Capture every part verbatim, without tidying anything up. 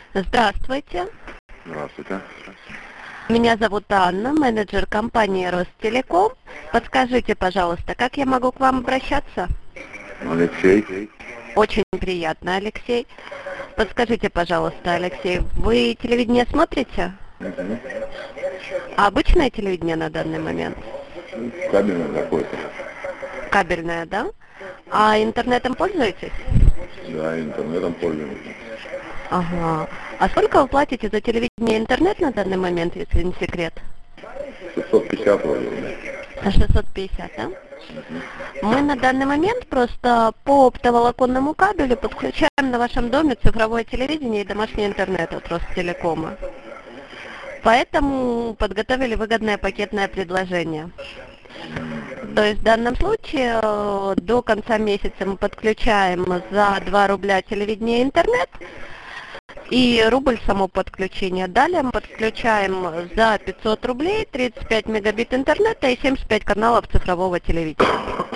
Здравствуйте. Здравствуйте. Меня зовут Анна, менеджер компании Ростелеком. Подскажите, пожалуйста, как я могу к вам обращаться? Алексей. Очень приятно, Алексей. Подскажите, пожалуйста, Алексей, вы телевидение смотрите? Угу. А обычное телевидение на данный момент? Кабельный какой-то. Кабельное, да? А интернетом пользуетесь? Да, интернетом пользуемся. Ага. А сколько вы платите за телевидение и интернет на данный момент, если не секрет? шестьсот пятьдесят вроде. шестьсот пятьдесят, да? Мы на данный момент просто по оптоволоконному кабелю подключаем на вашем доме цифровое телевидение и домашний интернет от Ростелекома. Поэтому подготовили выгодное пакетное предложение. То есть в данном случае э, до конца месяца мы подключаем за два рубля телевидение и интернет и рубль само подключение. Далее мы подключаем за пятьсот рублей тридцать пять мегабит интернета и семьдесят пять каналов цифрового телевидения.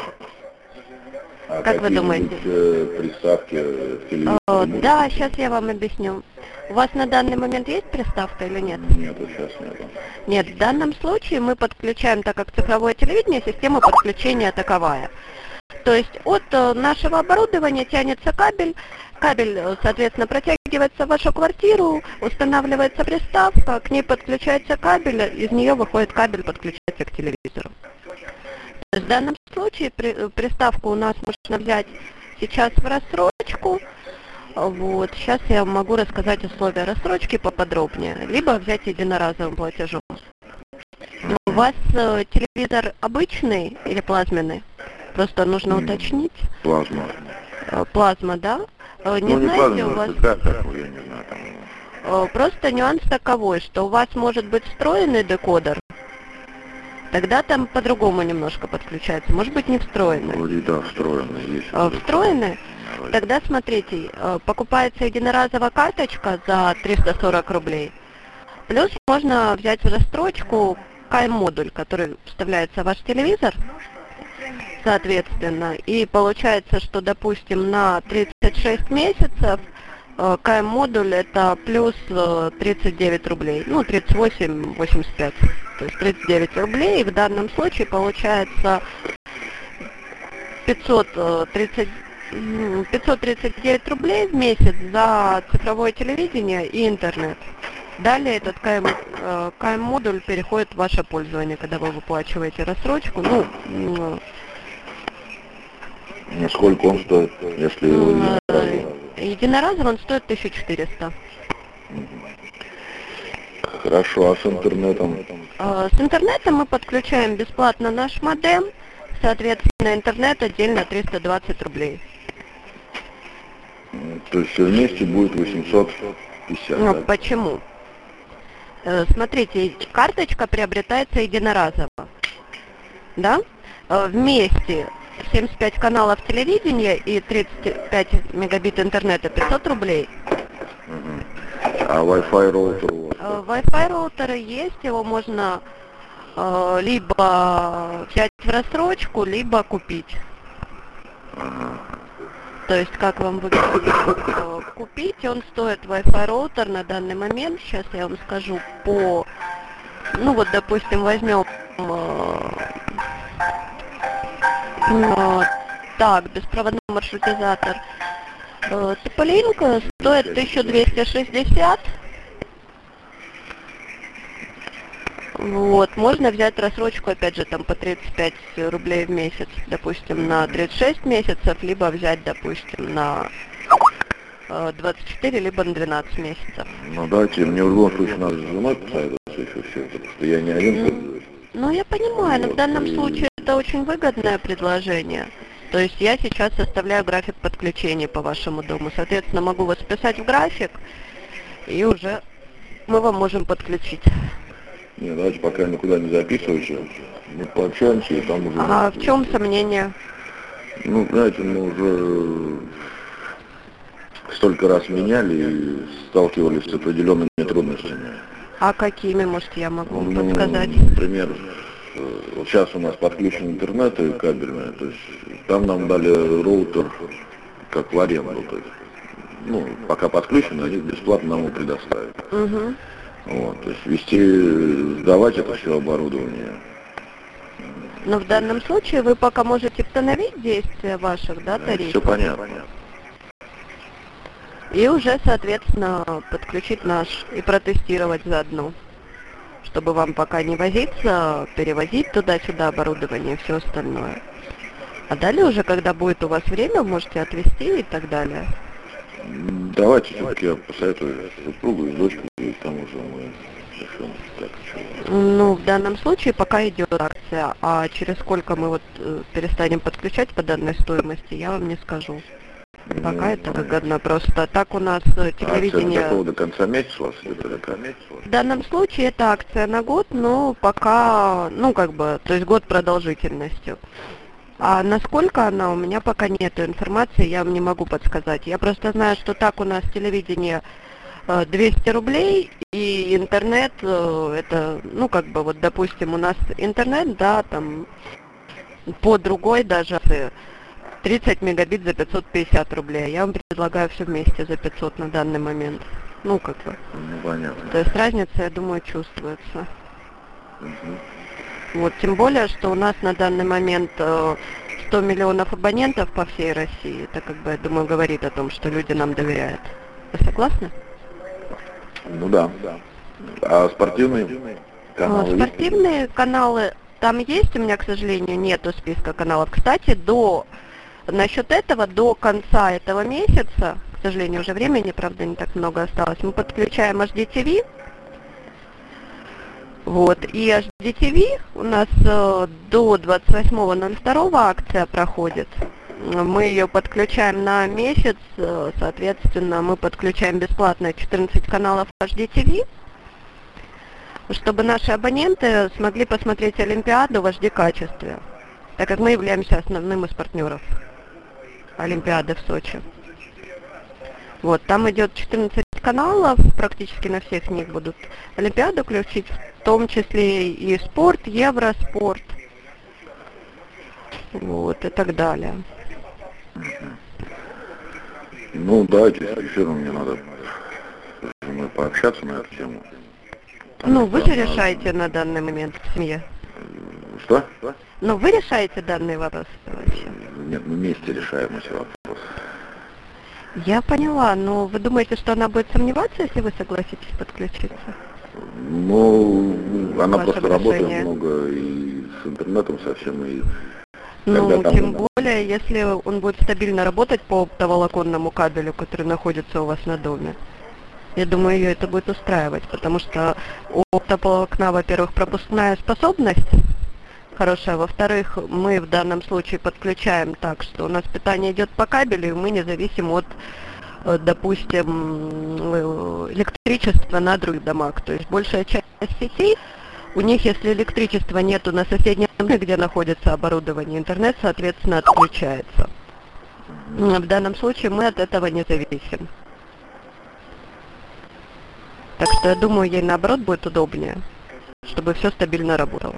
А как вы думаете? Э, приставки телевизора? О, да, сейчас я вам объясню. У вас на данный момент есть приставка или нет? Нет, сейчас нет. Нет, в данном случае мы подключаем, так как цифровое телевидение, система подключения таковая. То есть от нашего оборудования тянется кабель, кабель, соответственно, протягивается в вашу квартиру, устанавливается приставка, к ней подключается кабель, из нее выходит кабель, подключается к телевизору. То есть в данном случае при, приставку у нас можно взять сейчас в рассрочку. Вот, сейчас я могу рассказать условия рассрочки поподробнее, либо взять единоразовым платежом. У вас э, телевизор обычный или плазменный? Просто нужно уточнить. Плазма. Э, плазма, да? Э, не ну, знаете, не у вас... как, как, я не знаю, там... э, просто нюанс таковой, что у вас может быть встроенный декодер, тогда там по-другому немножко подключается. Может быть, не встроенный. Вроде да, встроенный есть. Э, встроенный? Тогда смотрите, покупается единоразовая карточка за триста сорок рублей. Плюс можно взять в рассрочку КМ-модуль, который вставляется в ваш телевизор, соответственно. И получается, что, допустим, на тридцать шесть месяцев КМ-модуль это плюс тридцать девять рублей, ну тридцать восемь восемьдесят пять, то есть тридцать девять рублей. И в данном случае получается пятьсот тридцать девять рублей в месяц за цифровое телевидение и интернет. Далее этот КМ, КМ-модуль переходит в ваше пользование, когда вы выплачиваете рассрочку. Ну, сколько он стоит, если единоразово? Единоразово он стоит тысяча четыреста. Хорошо, а с интернетом? С интернетом мы подключаем бесплатно наш модем, соответственно, интернет отдельно триста двадцать рублей. То есть все вместе будет восемьсот пятьдесят, ну, да? Почему? Смотрите, карточка приобретается единоразово. Да? Вместе семьдесят пять каналов телевидения и тридцать пять мегабит интернета пятьсот рублей. Угу. А Wi-Fi роутер у вас? Wi-Fi роутеры есть, его можно э, либо взять в рассрочку, либо купить. Ага. То есть, как вам выгодно купить, он стоит Wi-Fi роутер на данный момент, сейчас я вам скажу по, ну вот, допустим, возьмем, э, э, так, беспроводной маршрутизатор, э, Тополинка стоит тысяча двести шестьдесят. Вот, можно взять рассрочку, опять же, там по тридцать пять рублей в месяц, допустим, на тридцать шесть месяцев, либо взять, допустим, на э, двадцать четыре, либо на двенадцать месяцев. Ну дайте, мне в любом случае надо с женой посоветоваться еще все, потому что я не один пользуюсь. Ну, я понимаю, но вот, в данном и... случае это очень выгодное предложение. То есть я сейчас составляю график подключения по вашему дому, соответственно, могу вас вписать в график, и уже мы вам можем подключить. Не, давайте пока никуда не записывайте, мы пообщаемся и там уже... А в чем сомнение? Ну, знаете, мы уже столько раз меняли и сталкивались с определенными трудностями. А какими, может, я могу вам ну, подсказать? Например, вот сейчас у нас подключен интернет и кабельный, то есть там нам дали роутер как в аренду, то есть ну, пока подключены, они бесплатно нам его предоставят. Угу. Вот, то есть вести, сдавать это все оборудование. Но в данном случае вы пока можете установить действие ваших, да, тарифов? Все понятно. И уже, соответственно, подключить наш и протестировать заодно, чтобы вам пока не возиться, перевозить туда-сюда оборудование и все остальное. А далее уже, когда будет у вас время, можете отвезти и так далее. Давайте все-таки я посоветую супругу и дочку, и к тому же мы решим, так что. Ну, в данном случае пока идет акция, а через сколько мы вот э, перестанем подключать по данной стоимости, я вам не скажу. Пока Ну, это выгодно просто. Так у нас э, телевидение... Акция до, до конца месяца у вас идет, до конца месяца? В данном случае это акция на год, но пока, ну как бы, то есть год продолжительностью. А насколько она, у меня пока нет информации, я вам не могу подсказать. Я просто знаю, что так у нас телевидение э, двести рублей, и интернет, э, это, ну как бы, вот допустим, у нас интернет, да, там, по другой даже тридцать мегабит за пятьсот пятьдесят рублей. Я вам предлагаю все вместе за пятьсот на данный момент. Ну как бы. Ну понятно. То есть разница, я думаю, чувствуется. Угу. Вот, тем более, что у нас на данный момент э, сто миллионов абонентов по всей России. Это, как бы, я думаю, говорит о том, что люди нам доверяют. Вы согласны? Ну да. А спортивные каналы? А, спортивные есть? Каналы там есть, у меня, к сожалению, нету списка каналов. Кстати, до насчет этого, до конца этого месяца, к сожалению, уже времени, правда, не так много осталось, мы подключаем эйч ди ти ви. Вот, и эйч ди ти ви у нас э, до двадцать восьмого ноль второго акция проходит. Мы ее подключаем на месяц, э, соответственно, мы подключаем бесплатно четырнадцать каналов эйч ди ти ви, чтобы наши абоненты смогли посмотреть Олимпиаду в эйч ди-качестве, так как мы являемся основным из партнеров Олимпиады в Сочи. Вот, там идет четырнадцать каналов, практически на всех них будут Олимпиаду включить, в том числе и спорт, Евроспорт, вот, и так далее. Ну, давайте с эфиром мне надо с женой пообщаться на эту тему. Ну, вы же решаете на данный момент в семье. Что? Что? Ну, вы решаете данные вопросы вообще? Нет, мы вместе решаем эти вопросы. Я поняла, но вы думаете, что она будет сомневаться, если вы согласитесь подключиться? Ну, она Ваше просто работает решение. много и с интернетом совсем, и... Ну, там тем надо... более, если он будет стабильно работать по оптоволоконному кабелю, который находится у вас на доме. Я думаю, ее это будет устраивать, потому что у оптоволокна, во-первых, пропускная способность хорошая, во-вторых, мы в данном случае подключаем так, что у нас питание идет по кабелю, и мы не зависим от, допустим, электричества на других домах. То есть большая часть сетей, у них, если электричества нету на соседнем доме, где находится оборудование, интернет, соответственно, отключается. В данном случае мы от этого не зависим. Так что я думаю, ей наоборот будет удобнее, чтобы все стабильно работало.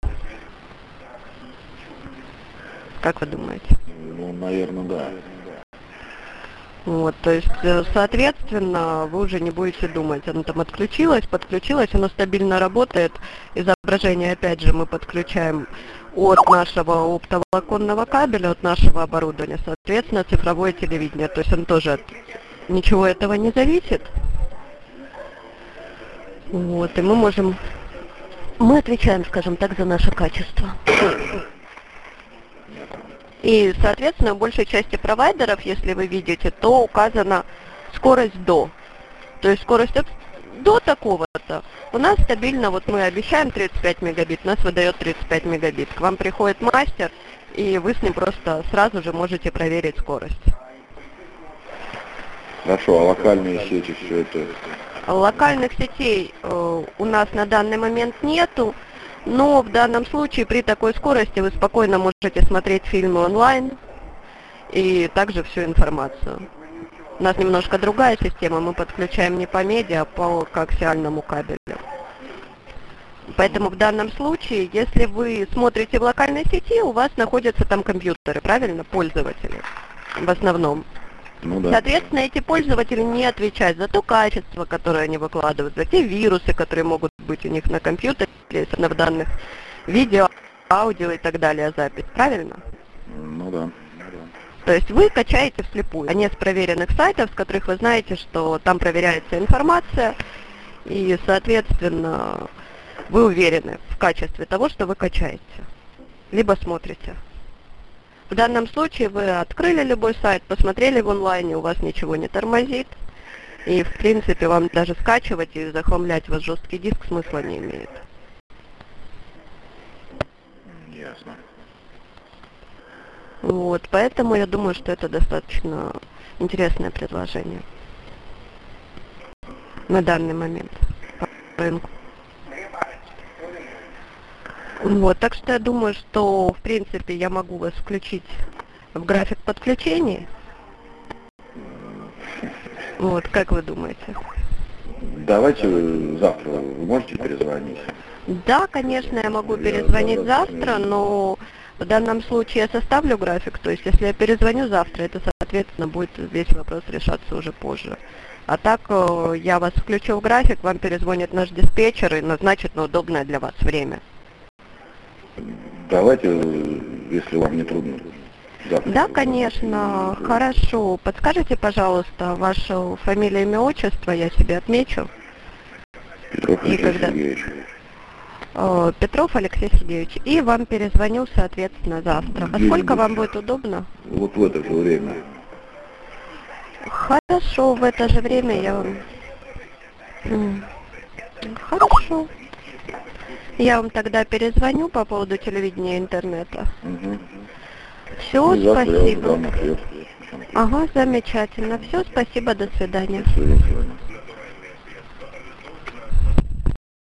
Как вы думаете? Ну, наверное, да. Вот, то есть, соответственно, вы уже не будете думать, оно там отключилось, подключилось, оно стабильно работает. Изображение, опять же, мы подключаем от нашего оптоволоконного кабеля, от нашего оборудования, соответственно, цифровое телевидение. То есть он тоже от ничего этого не зависит. Вот, и мы можем, мы отвечаем, скажем так, за наше качество. И, соответственно, в большей части провайдеров, если вы видите, то указана скорость до. То есть скорость до такого-то. У нас стабильно, вот мы обещаем тридцать пять мегабит, нас выдает тридцать пять мегабит. К вам приходит мастер, и вы с ним просто сразу же можете проверить скорость. Хорошо, а локальные сети, все это? Локальных сетей э, у нас на данный момент нету. Но в данном случае при такой скорости вы спокойно можете смотреть фильмы онлайн и также всю информацию. У нас немножко другая система, мы подключаем не по медиа, а по коаксиальному кабелю. Поэтому в данном случае, если вы смотрите в локальной сети, у вас находятся там компьютеры, правильно, пользователи в основном. Ну да. Соответственно, эти пользователи не отвечают за то качество, которое они выкладывают, за те вирусы, которые могут быть у них на компьютере, если на данных видео, аудио и так далее запись. Правильно? Ну да. То есть вы качаете вслепую, а не с проверенных сайтов, с которых вы знаете, что там проверяется информация, и, соответственно, вы уверены в качестве того, что вы качаете, либо смотрите. В данном случае вы открыли любой сайт, посмотрели в онлайне, у вас ничего не тормозит, и, в принципе, вам даже скачивать и захламлять ваш жесткий диск смысла не имеет. Ясно. Вот, поэтому я думаю, что это достаточно интересное предложение на данный момент по рынку. Вот, так что я думаю, что в принципе я могу вас включить в график подключения. Вот, как вы думаете? Давайте вы завтра вы можете перезвонить? Да, конечно, я могу Я перезвонить завтра завтра, не- но в данном случае я составлю график, то есть если я перезвоню завтра, это, соответственно, будет весь вопрос решаться уже позже. А так э, я вас включу в график, вам перезвонит наш диспетчер и назначит на удобное для вас время. Давайте, если вам не трудно. Завтра. Да, конечно, хорошо. Подскажите, пожалуйста, вашу фамилию, имя, отчество, я себе отмечу. Петров И Алексей когда- Сергеевич. Э, Петров Алексей Сергеевич. И вам перезвоню, соответственно, завтра. А сколько вам будет удобно? Вот в это же время. Хорошо, в это же время я вам... М, Хорошо. Я вам тогда перезвоню по поводу телевидения и интернета. Угу. Все, И завтра я уже спасибо. дам ответ. Ага, замечательно. Все, спасибо, до свидания. До свидания.